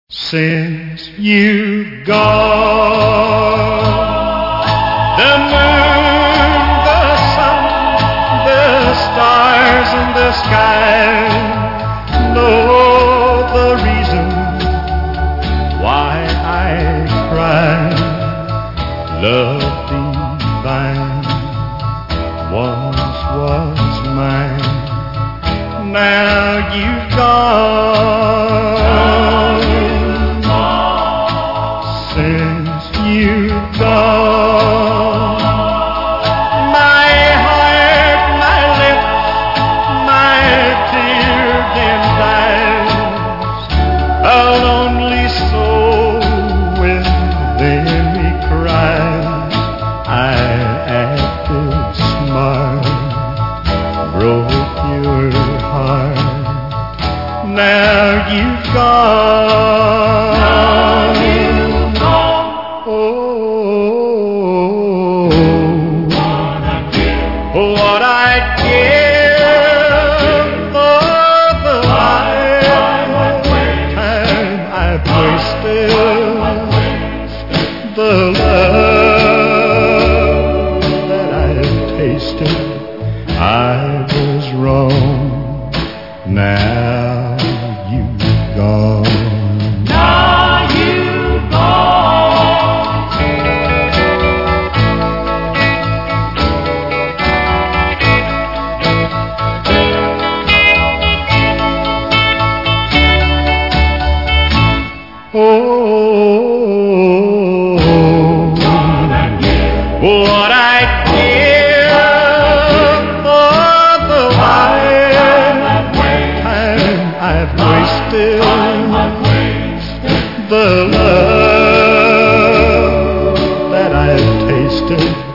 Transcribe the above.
Since you've gone, the moon, the sun, the stars in the sky know the reason why I cry. Love divine once was mine. Now you've gone. Since you've gone, my heart, my lips, my tear-dimmed eyes, a lonely soul within me cries. I acted smart, broke your heart. Now you've gone. What I'd give for the lifetime I've wasted, the love that I've tasted. I was wrong. Now you've gone. What I'd give for the lifetime I've wasted, the love that I've tasted.